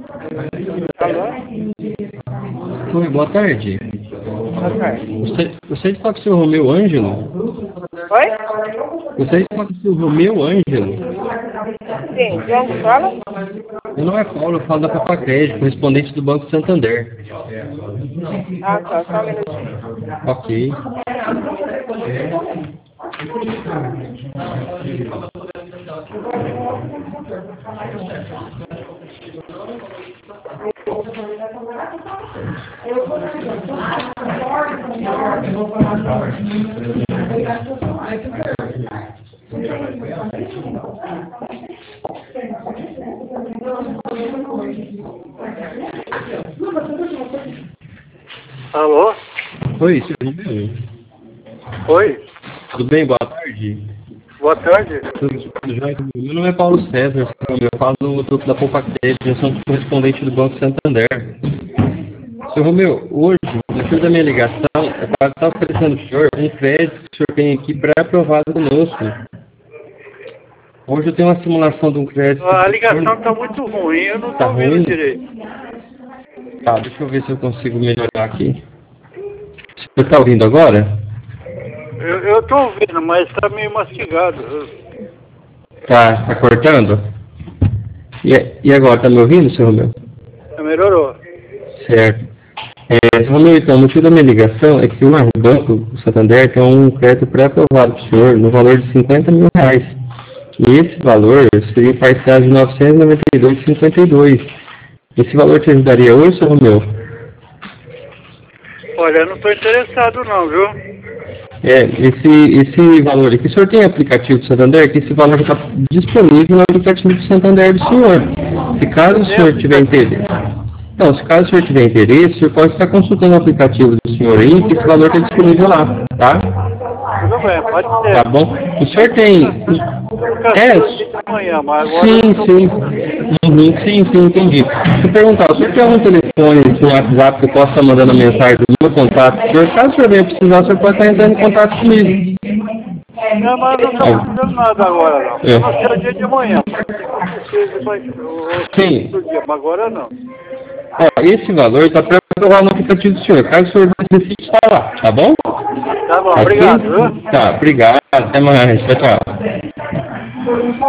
Alô? Oi, boa tarde. Boa tarde. Você está com o seu Romeu Ângelo? Oi? Você está com o seu Romeu Ângelo? Sim, de onde fala? Meu nome é Paulo, eu falo da Papa Crédito, correspondente do Banco Santander. Ah, tá, só um minutinho. Ok. Alô? Oi, seu Romeu. Oi? Tudo bem? Boa tarde. Boa tarde. Tudo jóia? Meu nome é Paulo César, seu Romeu. Eu falo do da Poupa Crédito, eu sou correspondente do Banco Santander. Seu Romeu, hoje, no motivo da minha ligação, é para estar oferecendo ao senhor um crédito que o senhor tem aqui pré-aprovado conosco. Hoje eu tenho uma simulação de um crédito. A ligação está muito ruim, eu não Tá estou ouvindo ruim? direito. Tá, deixa eu ver se eu consigo melhorar aqui. Você está ouvindo agora? Eu estou ouvindo, mas está meio mastigado. Tá cortando? E agora, tá me ouvindo, seu Romeu? Melhorou. Certo. Seu Romeu, então, o motivo da minha ligação é que o Banco o Santander tem um crédito pré-aprovado para o senhor no valor de R$50 mil. E esse valor seria parcial de R$ 992,52. Esse valor te ajudaria hoje, seu Romeu? Olha, eu não estou interessado não, viu? Esse valor aqui, o senhor tem aplicativo do Santander, que esse valor está disponível no aplicativo do Santander do senhor. Se caso o senhor tiver interesse. Não, se caso o senhor tiver interesse, o senhor pode estar consultando o aplicativo do senhor aí, que esse valor está disponível lá, tá? Tudo bem, pode ser. Tá bom? O senhor tem. De manhã, mas agora Sim, eu tô... sim. Sim, entendi. Deixa eu perguntar, o senhor tem algum telefone com WhatsApp que eu possa estar mandando mensagem do meu contato? Caso o senhor venha precisar, o senhor pode estar entrando em contato comigo. Não, mas não estou precisando nada agora, não. É. Eu não sei o dia de amanhã. Sim. Mas agora não. Ó, esse valor está para provar no aplicativo do senhor. Caso o senhor decida estar lá, tá bom? Tá bom, Ok? obrigado, viu? Tá, obrigado. Até mais. Tchau, tchau.